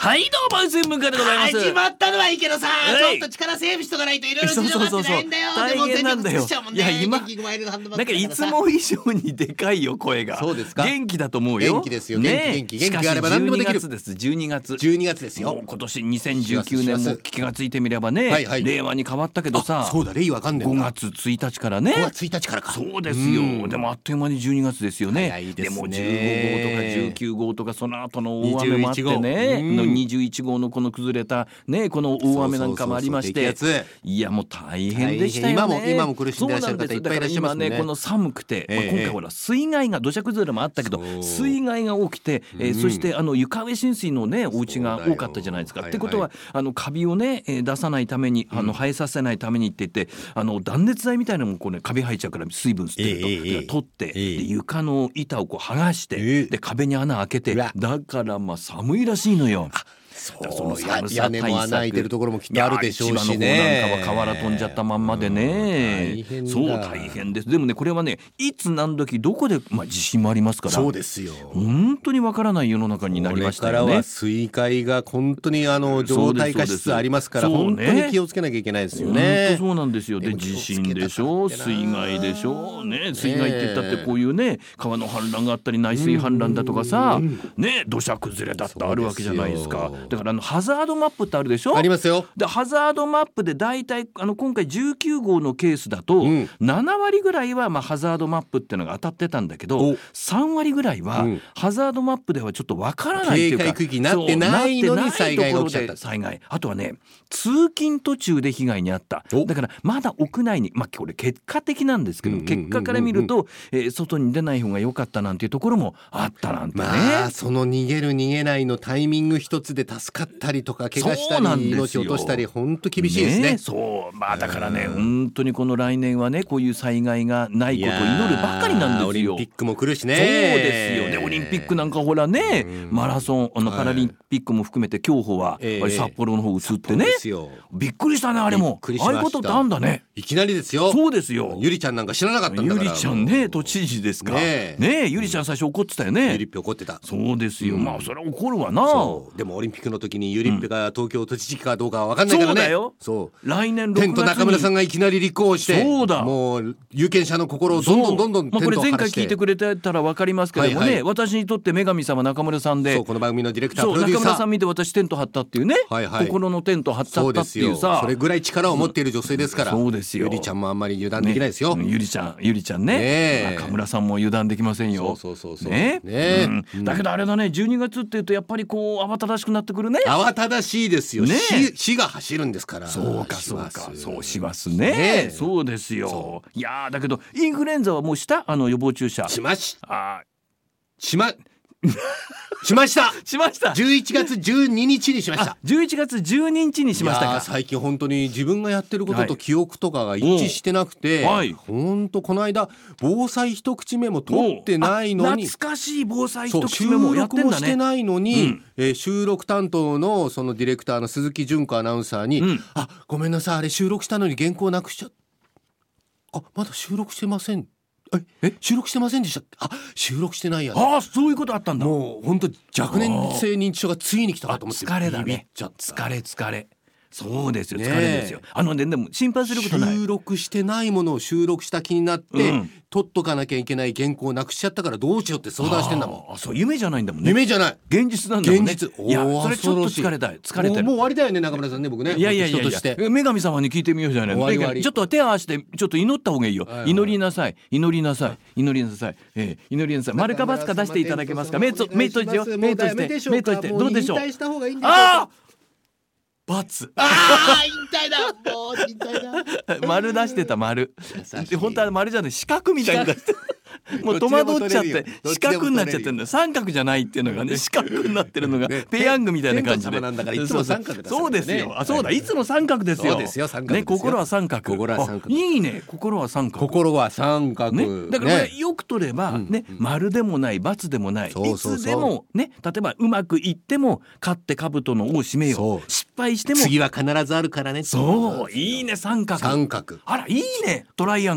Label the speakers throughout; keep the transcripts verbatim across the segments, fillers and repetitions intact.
Speaker 1: はいどうも新聞からでございます。
Speaker 2: 始まったのはいいけどさ、
Speaker 1: はい、
Speaker 2: ちょっと力整備しとかないといろいろ事情があって大変だよ。
Speaker 1: 大変なんだよ。いや今
Speaker 2: 元気マイルドハンドバッ
Speaker 1: なんか
Speaker 2: グ
Speaker 1: いつも以上にでかいよ声が。
Speaker 2: そうですか。
Speaker 1: 元気だと思うよ。
Speaker 2: 元気ですよ。元気元気元気があれば
Speaker 1: しかし
Speaker 2: 何でもできる。
Speaker 1: じゅうにがつです。じゅうにがつ。
Speaker 2: じゅうにがつですよ。
Speaker 1: もう今年にせんじゅうきゅうねんも気がついてみればね、
Speaker 2: はいはい、
Speaker 1: 令和に変わったけどさ。
Speaker 2: そうだ令和元年だ。
Speaker 1: ごがつついたちからね。
Speaker 2: ごがつついたちからか。
Speaker 1: そうですよ。でもあっという間にじゅうにがつですよね。
Speaker 2: 早いですね。
Speaker 1: でもじゅうごごうとかじゅうきゅうごうとかその後の大雨もあってね、のにじゅういちごうのこの崩れたねこの大雨なんかもありまして、いやもう大変でしたよね。
Speaker 2: 今も今も苦しんでいらっしゃる方いっぱいいらっしゃいますね。
Speaker 1: 今ねこの寒くて、まあ、今回ほら水害が土砂崩れもあったけど水害が起きて、えー、そしてあの床上浸水のねお家が多かったじゃないですか。ってことはあのカビをね出さないためにあの生えさせないためにって言ってあの断熱材みたいなのもこうねカビ生えちゃうから水分吸ってると、えー、取って、えー、で床の板をこう剥がして、えー、で壁に穴開けてだからまあ寒いらしいのよ。
Speaker 2: そうその寒さ対策、屋根も穴開いてるところもきっとあるでしょうし
Speaker 1: ね。千葉の方なんかは瓦飛んじゃったまんまでね、うん、そう大変です。でもねこれはねいつ何時どこで、まあ、地震もありますから
Speaker 2: そうですよ。
Speaker 1: 本当にわからない世の中になりましたよね。
Speaker 2: これからは水害が本当にあの常態化しつつありますから本当に気をつけなきゃいけないですよね。
Speaker 1: 本当そうなんですよ。で地震でしょ水害でしょ、ね、水害って言ったってこういうね川の氾濫があったり内水氾濫だとかさ、ね、土砂崩れだってあるわけじゃないですか。だからあのハザードマップってあるでしょ。
Speaker 2: ありますよ。
Speaker 1: でハザードマップでだいたいあの今回じゅうきゅうごうのケースだと、うん、ななわりぐらいはまあハザードマップっていうのが当たってたんだけどさんわりぐらいは、うん、ハザードマップではちょっとわからないっていうか
Speaker 2: 警戒区域になってないのに災害が起きちゃった。
Speaker 1: 災害あとはね通勤途中で被害に遭った。だからまだ屋内にまあこれ結果的なんですけど、うんうんうんうん、結果から見ると、えー、外に出ない方が良かったなんていうところもあったなんてね。
Speaker 2: まあその逃げる逃げないのタイミング一つで助かったりとか怪我したり命を落としたり本当厳しいですね。
Speaker 1: ねそうまあだからね本当にこの来年はねこういう災害がないことを祈るばかりなんですよ。
Speaker 2: オリンピックも来るしね。
Speaker 1: そうですよ。でオリンピックなんかほらねマラソンあのパラリンピックも含めて競歩は、えー、札幌の方移ってねびっくりしたねあれも。ああいうことってあんだね。
Speaker 2: いきなりですよ。
Speaker 1: そうですよ。
Speaker 2: ゆりちゃんなんか知らなかったんだから。
Speaker 1: ゆりちゃんね都知事ですかねえゆりちゃん最初怒ってたよね。
Speaker 2: ゆりっぺ怒ってた。
Speaker 1: そうですよ、うん、まあそれは怒るわな。
Speaker 2: そうでもオリンピックの時にゆりっぺが東京都知事かどうかは分かんないからね。
Speaker 1: そうだよ。そう来年ろくがつに
Speaker 2: テント中村さんがいきなり立候補して
Speaker 1: そうだ
Speaker 2: もう有権者の心をどんどんどんどんテントを張らして、まあ、これ前回
Speaker 1: 聞いてくれてたら分かりますけどもね、はいはい、私にとって女神様中村さんで
Speaker 2: そうこの番組のディレクタープロデューサー
Speaker 1: 中村さん見て私テント張ったっていうね、はいはい、心のテント張っちゃったっていうさ
Speaker 2: そ, それぐらい力を持っている女性ですから、うん、そうですよ。ゆりちゃんもあんまり油断できないですよ、
Speaker 1: ね、ゆりちゃんゆりちゃん ね, ね中村さんも油断できませんよ。
Speaker 2: そうそうそうそう
Speaker 1: ね
Speaker 2: ね、
Speaker 1: うん、だけどあれだねじゅうにがつっていうとやっぱりこう慌ただしくなってくるね。
Speaker 2: 慌ただしいですよ、ね、市, 市が走るんですから。
Speaker 1: そうかそうかそうしますね、ねそうですよ。いやだけどインフルエンザはもうしたあの予防注射
Speaker 2: しましあしましました
Speaker 1: しました
Speaker 2: じゅういちがつじゅうににちにしました。
Speaker 1: じゅういちがつじゅうににちにしましたか。
Speaker 2: 最近本当に自分がやってることと記憶とかが一致してなくて、はい、本当この間防災一口目も取ってないのに
Speaker 1: 懐かしい防災一口目もやってんだね。
Speaker 2: 収録もしてないのに、うんえー、収録担当のそのディレクターの鈴木純子アナウンサーに、うん、あごめんなさいあれ収録したのに原稿なくしちゃあまだ収録してませんええ収録してませんでしたあ収録してないや、ね、
Speaker 1: あそういうことあったんだ。
Speaker 2: もう本当若年性認知症がついに来たかと思って
Speaker 1: 疲れだね。
Speaker 2: ビビっちゃった
Speaker 1: 疲れ疲れそうですよ疲れですよ。あのねでも心配することない。
Speaker 2: 収録してないものを収録した気になって、うん、取っとかなきゃいけない原稿をなくしちゃったからどうしようって相談してんだもん。
Speaker 1: あそう夢じゃないんだもんね。
Speaker 2: 夢じゃない
Speaker 1: 現実なんだもんね。
Speaker 2: 現実
Speaker 1: いやそれちょっと疲れたい疲れてる。
Speaker 2: もう終わりだよね中村さんね僕ね。
Speaker 1: いやいやいやいや女神様に聞いてみようじゃない。終わり終わりちょっと手を合わせてちょっと祈った方がいいよ、はいはい、祈りなさい祈りなさい祈りなさい、えー、祈りなさい。丸かバツか出していただけますか。目と目閉じてよ目閉じて目閉じてどうでしょう。あバツ
Speaker 2: ああ引退だもう引退
Speaker 1: だ丸出してた丸で本当は丸じゃない四角みたいに出してもう戸惑っちゃって四角になっちゃってるんだよ。三角じゃないっていうのがね四角になってるのがペヤングみたいな感じでそうですよ。あそうだいつも三角ですよ。
Speaker 2: そうですよ三角ですよ、
Speaker 1: ね、心は三角
Speaker 2: 心は三角
Speaker 1: いいね心は三角
Speaker 2: 心は三角、
Speaker 1: ね、だからこれよく取れば、ねねうん、丸でもない×でもないいつでもね例えばうまくいっても勝って兜の尾を締めよう失敗しても
Speaker 2: 次は必ずあるからね。
Speaker 1: そういいね三角
Speaker 2: 三角
Speaker 1: あらいいねトライアングル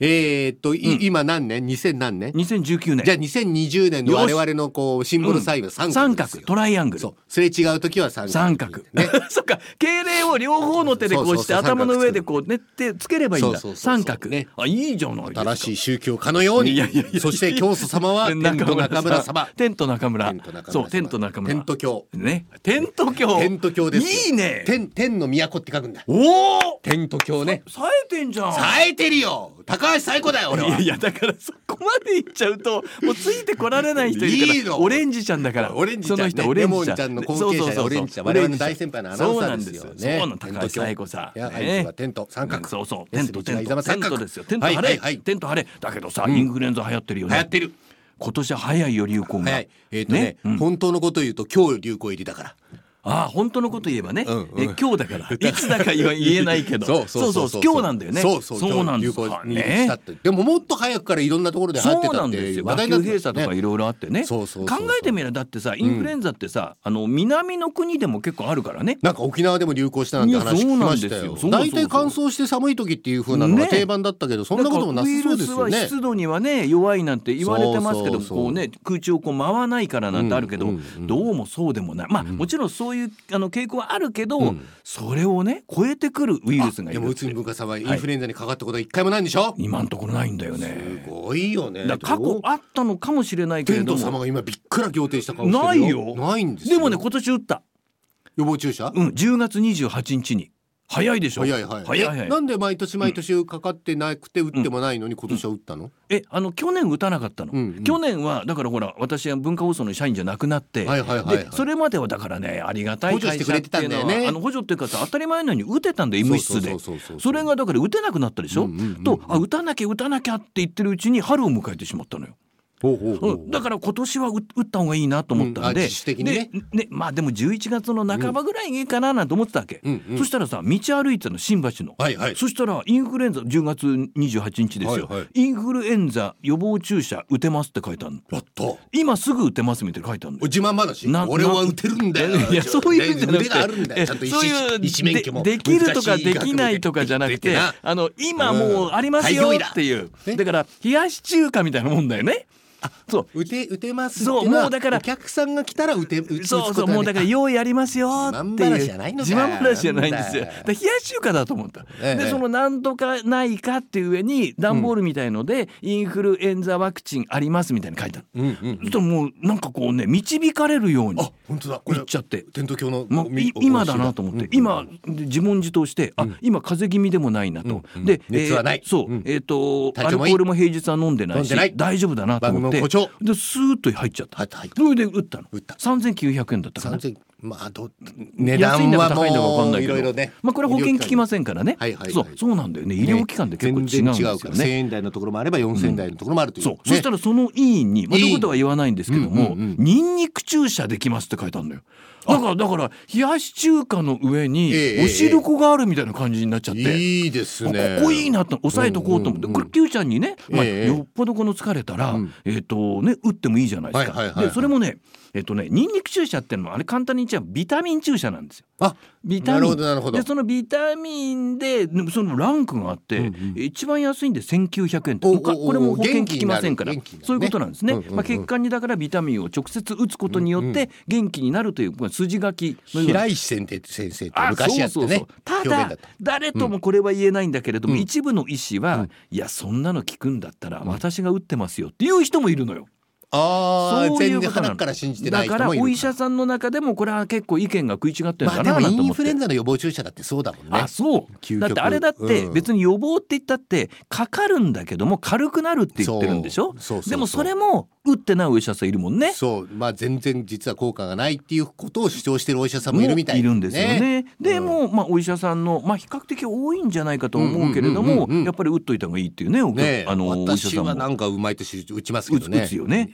Speaker 2: えー、っと、い
Speaker 1: うん
Speaker 2: 今何年にせん何年
Speaker 1: にせんじゅうきゅうねん。
Speaker 2: じゃあにせんにじゅうねんの我々のこうシンボルサインは三角
Speaker 1: 三
Speaker 2: ですよ、
Speaker 1: 角トライアングル。
Speaker 2: そうすれ違う時は三角
Speaker 1: 三角、
Speaker 2: ね
Speaker 1: そっか、敬礼を両方の手でこうして
Speaker 2: そうそうそう
Speaker 1: 頭の上でこうねってつければいいんだ。
Speaker 2: そうそうそうそう
Speaker 1: 三角
Speaker 2: ね。
Speaker 1: あ、いいじゃないですか。
Speaker 2: 新しい宗教家のように。
Speaker 1: いやいやいや
Speaker 2: そして教祖様はテント中村様。
Speaker 1: テント中村。
Speaker 2: テント中村様
Speaker 1: そう、テント中村。
Speaker 2: テント教
Speaker 1: ね、テント教。
Speaker 2: テント教ですよ。
Speaker 1: いいね。
Speaker 2: 天天の都って書くんだ。
Speaker 1: おお。
Speaker 2: テント教ね。
Speaker 1: 冴えてんじゃん。
Speaker 2: 冴えてるよ。高橋最高だよ俺は。
Speaker 1: いやいや、だからそこまで言っちゃうともうついてこられない人いるから。
Speaker 2: いいの
Speaker 1: オレンジちゃんだから。
Speaker 2: オレンジちゃんね。
Speaker 1: その人オレンジちゃん。
Speaker 2: レモンちゃんの後継者
Speaker 1: そうそうそうそう
Speaker 2: オレンジちゃん。我々の大先輩のアナウンサーですよね。
Speaker 1: そうなんですよ。高橋彩子さん。
Speaker 2: いや、あいつはテント三角。
Speaker 1: そうそう。テントテントテン
Speaker 2: 三角
Speaker 1: トですよ。テント晴れ。テント晴れ。だけどさ、インフルエンザ流行ってるよね。
Speaker 2: 流行ってる。
Speaker 1: 今年は早いよ流行が。
Speaker 2: 早い。えっとね、本当のこと言うと今日流行入りだから。
Speaker 1: ああ、本当のこと言えばね、
Speaker 2: うんうん、
Speaker 1: え今日だからいつだか言えないけど
Speaker 2: そうそうそう
Speaker 1: そう今日なんだよね。
Speaker 2: そうそう
Speaker 1: そうなんです
Speaker 2: 流行にしたって、ね、でももっと早くからいろんなところで流行ってたって
Speaker 1: 話題になってた、学級閉鎖とかいろいろあってね。
Speaker 2: そうそうそうそう、
Speaker 1: 考えてみればだってさ、インフルエンザってさ、うん、あの南の国でも結構あるからね。
Speaker 2: なんか沖縄でも流行したなんて話聞きましたよ。大体乾燥して寒い時っていう風なのが定番だったけど、ね、そんなこともなさそうですよね。
Speaker 1: ウイルスは湿度にはね弱いなんて言われてますけど、こうね空中をこう回らないからなんてあるけど、うんうんうん、どうもそうでもない。まあ、うん、もちろんそういうあの傾向はあるけど、うん、それをね超えてくるウイルスがいる。
Speaker 2: でも内海文化さんはインフルエンザにかかったことは一回もないんでしょ。
Speaker 1: 今のところないんだよね。
Speaker 2: すごいよね。
Speaker 1: だ過去あったのかもしれないけれども、
Speaker 2: テント様が今びっくら仰天した顔してるよ。
Speaker 1: ないよ。
Speaker 2: ないんですよ。
Speaker 1: でもね今年打った
Speaker 2: 予防注射、
Speaker 1: うん、じゅうがつにじゅうはちにちに。早いでしょ。
Speaker 2: 早い早い
Speaker 1: 早い早い。
Speaker 2: なんで毎年毎年かかってなくて打ってもないのに今年は打ったの？
Speaker 1: うん、えあの去年打たなかったの、うんうん、去年はだからほら私は文化放送の社員じゃなくなって、はいはいはいはい、でそれまではだからねありがたい会社っていうのは補助してくれてたんだよね。あの補助っていうかさ当たり前のように打てたんだよ医務室で。それがだから打てなくなったでしょ、うんうんうんうん、とあ打たなきゃ打たなきゃって言ってるうちに春を迎えてしまったのよ。ほうほうほう、だから今年は打った方がいいなと思ったんで、うん、自主的にね。でね、まあでもじゅういちがつの半ばぐらいがいいかななんて思ってたわけ、うんうん、そしたらさ道歩いてたの新橋の、はいはい、そしたらインフルエンザじゅうがつにじゅうはちにちですよ、はいはい、インフルエンザ予防注射打てますって書いてあるの。やった今すぐ打てますみたいな書いてあるの。
Speaker 2: 自慢話俺は打てるんだよ。
Speaker 1: いやそういうんじゃなくて、
Speaker 2: 腕があるんだよ。ちゃんと医師、医師免許も
Speaker 1: で, できるとかできないとかじゃなくて、あの今もうありますよっていう、うん、だから冷やし中華みたいなもんだよね。あそう
Speaker 2: 打て打てますって
Speaker 1: そうもうだから
Speaker 2: お客さんが来たら打て打つことは、ね、
Speaker 1: そうそうもうだから用意ありますよっていう
Speaker 2: 自慢話じゃないのか。
Speaker 1: 自慢話じゃないんですよ。だから冷やし中華だと思った、ええ、でそのなんとかないかっていう上に段ボールみたいので、うん、インフルエンザワクチンありますみたいに書いてある、うんうんうん、そしたらもうなんかこうね導かれるように
Speaker 2: 本当だ
Speaker 1: 言っちゃって
Speaker 2: テント教の
Speaker 1: もう今だなと思って、うんうん、今自問自答して、うん、あ今風邪気味でもないなと、うんうん、で
Speaker 2: 熱はない、
Speaker 1: えー、そう、うん、えっ、ー、とアルコールも平日は飲んでないしない大丈夫だなと思ってでスーッと入っちゃった。はいはい、それで打ったの。打ったさんぜんきゅうひゃくえんだったかな。
Speaker 2: まあど値段はもういろいろね。
Speaker 1: まあこれは保険効きませんからね。
Speaker 2: はいはいはい、
Speaker 1: そうそうなんだよね。医療機関で結構違うんですよね。
Speaker 2: せんえん台のところもあればよんせんえん台のところもあるという、ね。
Speaker 1: そう。そしたらその医院にまあどことは言わないんですけども、うんうんうん、ニンニク注射できますって書いてあるんだよ。だからだから冷やし中華の上にお汁粉があるみたいな感じになっちゃって、ええ、
Speaker 2: いいですね。
Speaker 1: ここいいなと抑えとこうと思って、うんうんうん、これ Q ちゃんにね、まあ、よっぽどこの疲れたら、うん、えっとね打ってもいいじゃないですか、はいはいはいはい、でそれもねえっとねニンニク注射ってのもあれ簡単に言っちゃうビタミン注射なんですよ。あビタミンなるほどなるほど。でそのビタミンでそのランクがあって、うんうん、一番安いんでせんきゅうひゃくえんとかこれも保険効きませんから、ね、そういうことなんですね、うんうんうんまあ、血管にだからビタミンを直接打つことによって元気になるという筋書きのような。
Speaker 2: 平石先生って昔やってね。
Speaker 1: そうそうそうただ誰ともこれは言えないんだけれども、うん、一部の医師は、うん、いやそんなの効くんだったら私が打ってますよっていう人もいるのよ。
Speaker 2: あそういうことなの。から信じてない人もいる。
Speaker 1: だからお医者さんの中でもこれは結構意見が食い違ってるんだなと思って、
Speaker 2: まあ、でもインフルエンザの予防注射だってそうだもんね。
Speaker 1: あそうだってあれだって別に予防って言ったってかかるんだけども軽くなるって言ってるんでしょ。そうそうそうそう。でもそれも打ってないお医者さんいるもんね。
Speaker 2: そうまあ全然実は効果がないっていうことを主張してるお医者さんもいるみたい
Speaker 1: な、ね、いるんですよね。でも、うんまあ、お医者さんの、まあ、比較的多いんじゃないかと思うけれども、うんうんうんうん、やっぱり打っといた方がいいっていうね。ね
Speaker 2: あの私はなんかうまいと打ちますけどね。
Speaker 1: 打つよね。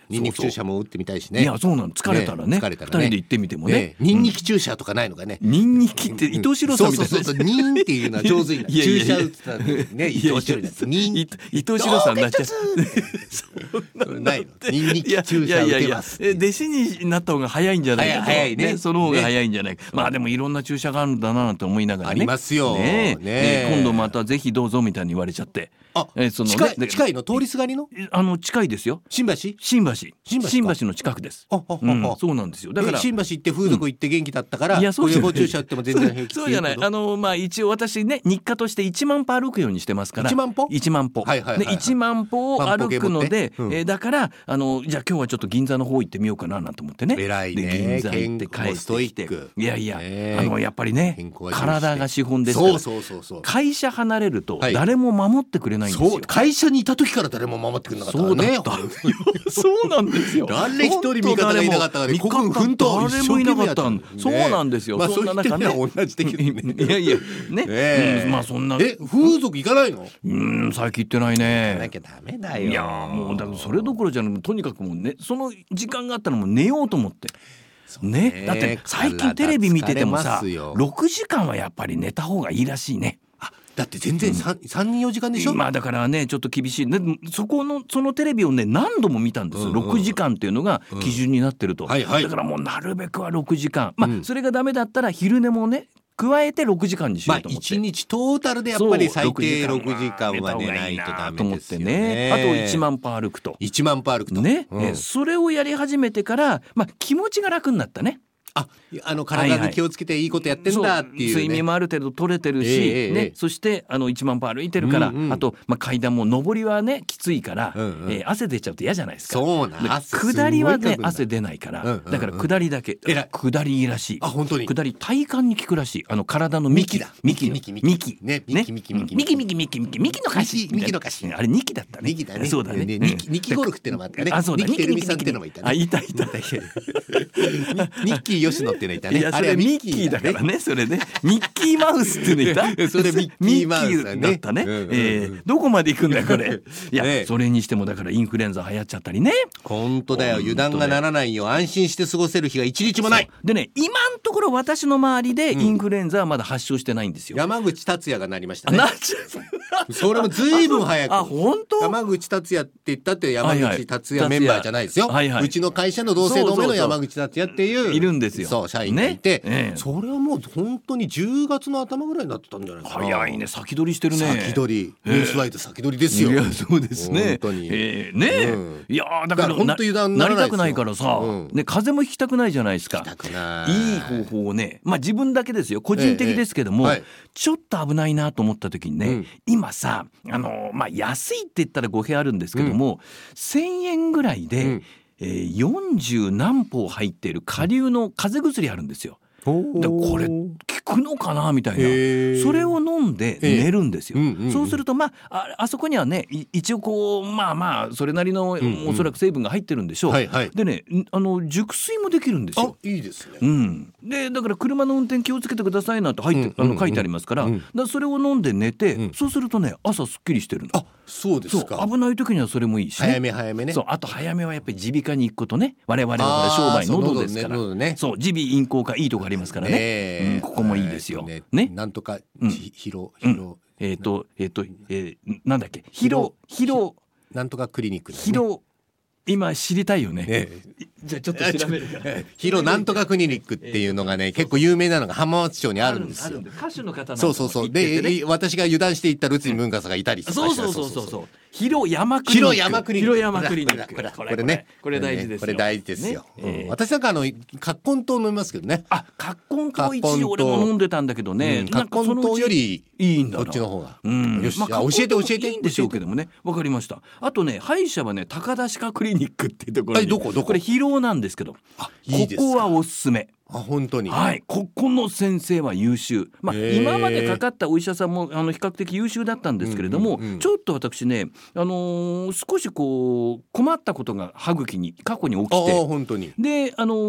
Speaker 2: ニンニク注射も打ってみたいしね。
Speaker 1: いやそうなの、疲れたらね、
Speaker 2: 疲れたらね
Speaker 1: ふたりで行ってみてもね。
Speaker 2: ニンニク注射とかないのかね。
Speaker 1: ニンニクって伊藤四郎さんみたいな、
Speaker 2: そうそうそう、ニンっていうのは上手に注射打ってたね、伊藤四郎だニン
Speaker 1: 伊藤四郎さんになっちゃう。
Speaker 2: それないの。ニンニク注射打てます。
Speaker 1: いやいやいや、弟子になった方が早いんじゃないかと。
Speaker 2: 早いね。
Speaker 1: その方が早いんじゃないか。まあでもいろんな注射があるんだなと思いながらね。
Speaker 2: ありますよ。
Speaker 1: ね
Speaker 2: ね、
Speaker 1: 今度またぜひどうぞみたいに言われちゃって。
Speaker 2: あ、
Speaker 1: えその
Speaker 2: 近い近いの、通りすがりの。
Speaker 1: あの近いですよ。
Speaker 2: 新橋。
Speaker 1: 新橋。
Speaker 2: 新橋。
Speaker 1: 新橋の近くです。
Speaker 2: あ、あ、
Speaker 1: うん、そうなんですよ。だから
Speaker 2: 新橋行って風俗行って元気だったから、
Speaker 1: いやそうじゃない、
Speaker 2: 予防注射打っても全然平気。
Speaker 1: そうじゃない。あのまあ一応私ね、日課としていちまん歩歩くようにしてますから。
Speaker 2: いちまん歩？
Speaker 1: いちまん歩。
Speaker 2: はいはいはいはい。
Speaker 1: でいちまん歩を歩くので、
Speaker 2: うん、
Speaker 1: えー、だからあのじゃあ今日はちょっと銀座の方行ってみようかななんて思ってね。
Speaker 2: 偉いね。
Speaker 1: で銀座行って帰ってきて、いやいや、ね、あのやっぱりね、体が資本ですから。
Speaker 2: そうそうそうそう。
Speaker 1: 会社離れると誰も守ってくれないんですよ。
Speaker 2: そう、会社にいた時から誰も守ってくれなかったからね。
Speaker 1: そうなんですよ。
Speaker 2: 誰一人味方がいなかったから、ここ奮闘
Speaker 1: 誰もいなかったん。そうなんですよ。
Speaker 2: まあそういった意味は同じ的にね。
Speaker 1: いやいやね。まあそんな。
Speaker 2: え、風俗行かないの？
Speaker 1: うん、最近行ってないね。
Speaker 2: 行かなきゃダメだよ。
Speaker 1: いやもうだからそれどころじゃなく、とにかくもうね、その時間があったらもう寝ようと思って。ね、だって最近テレビ見ててもさ、ろくじかんはやっぱり寝た方がいいらしいね。
Speaker 2: だって全然 さんによじかんでしょ。
Speaker 1: まあだからねちょっと厳しいね。そこのそのテレビをね何度も見たんですよ、うんうん、ろくじかんっていうのが基準になってると、うんはいはい、だからもうなるべくはろくじかん、まあ、うん、それがダメだったら昼寝もね加えてろくじかんにしようと思って、
Speaker 2: まあ、いちにちトータルでやっぱり最低ろくじかんは寝ないとダメですよね。
Speaker 1: あといちまん歩歩くと
Speaker 2: いちまん歩歩くと
Speaker 1: ね、うん、それをやり始めてから、まあ、気持ちが楽になったね。
Speaker 2: あ、あの体に気をつけていいことやってんだっていう、ね、はいはい、睡
Speaker 1: 眠もある程度取れてるし、えーね、そしてあのいちまん歩歩いてるから、うんうん、あと、まあ、階段も上りはねきついから、うんうん、えー、汗出ちゃうと嫌じゃないですか。
Speaker 2: そうな、
Speaker 1: 下りはね汗出ないから、うんうんうん、だから下りだけ、下りいいらしい。
Speaker 2: あ、本当に。
Speaker 1: 下り体幹に効くらしい。あの体の幹だ。幹
Speaker 2: 幹
Speaker 1: 幹幹
Speaker 2: ね、幹幹幹
Speaker 1: 幹幹幹幹幹の歌詞
Speaker 2: 幹の歌詞、
Speaker 1: あれにきだったね。
Speaker 2: にきだね。
Speaker 1: そうだね。
Speaker 2: にきゴルフってのもあったね。
Speaker 1: あ、そうだ。
Speaker 2: にきてるみさんってのもいたね。
Speaker 1: あ、いたいた。
Speaker 2: ニッキー吉野ってのいたね。
Speaker 1: あれはミッキーだからね。それねミッキーマウスってのいた。
Speaker 2: それミッキーマウス
Speaker 1: だったね。えー、どこまで行くんだよこれ。いや、ね、それにしてもだからインフルエンザ流行っちゃったりね。
Speaker 2: 本当だよ。油断がならないよ。安心して過ごせる日が一日もない。
Speaker 1: でね、今のところ私の周りでインフルエンザはまだ発症してないんですよ。
Speaker 2: うん、山口達也がなりましたね。
Speaker 1: な
Speaker 2: それもずいぶん早く。
Speaker 1: あ、本当？
Speaker 2: 山口達也って言ったって山口達也メンバーじゃないですよ。はいはい、うちの会社の同姓同名の山口達也っていう
Speaker 1: いるんですよ。
Speaker 2: そう、社員がいて、
Speaker 1: ね、
Speaker 2: それはもう本当にじゅうがつの頭ぐらいになってたんじゃないかな。
Speaker 1: 早いね。先取りしてるね。
Speaker 2: 先取り。ニュースワイド先取りですよ。
Speaker 1: いや、そうですね。
Speaker 2: 本当に。
Speaker 1: えー、ね、うん、いやだから
Speaker 2: 本当油断ならないですよ。
Speaker 1: なりたくないからさ、うん、ね、風邪もひきたくないじゃないですか。
Speaker 2: ひきたくない。
Speaker 1: いい方法をね、まあ自分だけですよ。個人的ですけども、ええはい、ちょっと危ないなと思った時にね、うん、今さ、あのまあ安いって言ったら語弊あるんですけども、うん、せんえんぐらいで、うん、えー、よんじゅうなんぽ入っている顆粒の風邪薬あるんですよ。でこれ効くのかなみたいな、それを飲んで寝るんですよ、うんうんうん、そうするとまあ あ, あそこにはね一応こうまあまあそれなりのおそらく成分が入ってるんでしょう、うんうん、はいはい、でねあの熟睡もできるんですよ。
Speaker 2: あ、いいですね、
Speaker 1: うん、でだから車の運転気をつけてくださいなんて入って、うんうんうん、あの書いてありますから、うん、だからそれを飲んで寝て、うん、そうするとね朝すっきりしてるの。
Speaker 2: あ、そうですか。
Speaker 1: そう、危ない時にはそれもいいし、ね、
Speaker 2: 早め早めね。
Speaker 1: そう、あと早めはやっぱり耳鼻科に行くことね。我々は商売喉ですから、そう、ね、そう耳鼻咽喉科いいとこありますからね、えーうん、ここもいいですよ、えー、ね, ね
Speaker 2: なんとか、
Speaker 1: うん、
Speaker 2: ひろひろ、
Speaker 1: えっ、ー、とえっ、ー、と、えー、なんだっけひろひろ
Speaker 2: なんとかクリニック、ね、
Speaker 1: ひろ今知りたいよね、ね、じゃあちょっと調べるから
Speaker 2: ヒロなんとかクリニックっていうのがね、結構有名なのが浜松町にあるんですよ。
Speaker 1: 歌手の方なんかも
Speaker 2: そうそうそうで、私が油断していったら内海文化さんがいたりとかして、
Speaker 1: そうそうそうそうヒロ山クリニック、
Speaker 2: ヒロ山クリニック、
Speaker 1: ヒロ山クリニック、これね、これ大事ですよ。
Speaker 2: これ大事ですよ、ね、えー、私なんかあの葛根湯飲みますけどね。
Speaker 1: あ、葛根湯一応俺も飲んでたんだけどね、うん、
Speaker 2: 葛根湯よりいいんだ、こっちの方が、うん、よし、まあ、教えて教えて。
Speaker 1: いいんでしょうけどもね、わかりました。あとね、歯医者はね高田歯科クリニックっていうところに、
Speaker 2: どこどこ、
Speaker 1: これ疲労なんですけど、
Speaker 2: あ、いいですか。
Speaker 1: ここはおすすめ。
Speaker 2: あ、本当に。
Speaker 1: はい、ここの先生は優秀、まあ、今までかかったお医者さんもあの比較的優秀だったんですけれども、うんうんうん、ちょっと私ね、あのー、少しこう困ったことが歯茎に過去に起きて、
Speaker 2: あ、本当に。
Speaker 1: で、あのー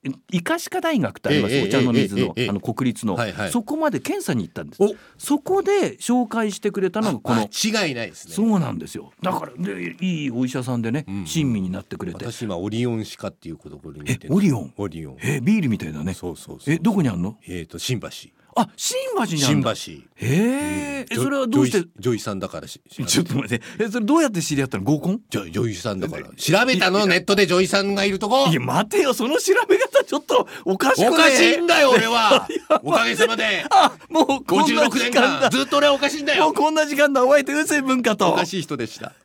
Speaker 1: 医科歯科大学ってあります、
Speaker 2: ええ
Speaker 1: お茶の水の、
Speaker 2: ええええ
Speaker 1: あの国立の、
Speaker 2: はいはい
Speaker 1: そこまで検査に行ったんです。
Speaker 2: お
Speaker 1: そこで紹介してくれたのがこの
Speaker 2: 間違いないですね。
Speaker 1: そうなんですよ。だからでいいお医者さんでね、
Speaker 2: うん
Speaker 1: 親身になってくれて。
Speaker 2: 私今オリオン歯科っていうところに行って
Speaker 1: えオリオン
Speaker 2: オリオン
Speaker 1: えビールみたいだね。
Speaker 2: そうそうそう
Speaker 1: えどこにあんの？
Speaker 2: えーと新橋
Speaker 1: あ新橋にあるんだ。
Speaker 2: 新橋
Speaker 1: へえ、えそれはどうして？
Speaker 2: 女医さんだからし
Speaker 1: ちょっと待ってえそれどうやって知り合ったの？合コン？
Speaker 2: じゃ女医さんだから調べたのネットで女医さんがいるとこ。
Speaker 1: いや待てよその調べ方ちょっとおかしくね？
Speaker 2: おかしいんだよ俺はおかげさまで
Speaker 1: あもうこんな
Speaker 2: ごじゅうろくねんかん
Speaker 1: 時間だ。
Speaker 2: ずっと俺はおかしいんだよ。
Speaker 1: もうこんな時間だお相手うせ文化と
Speaker 2: おかしい人でした。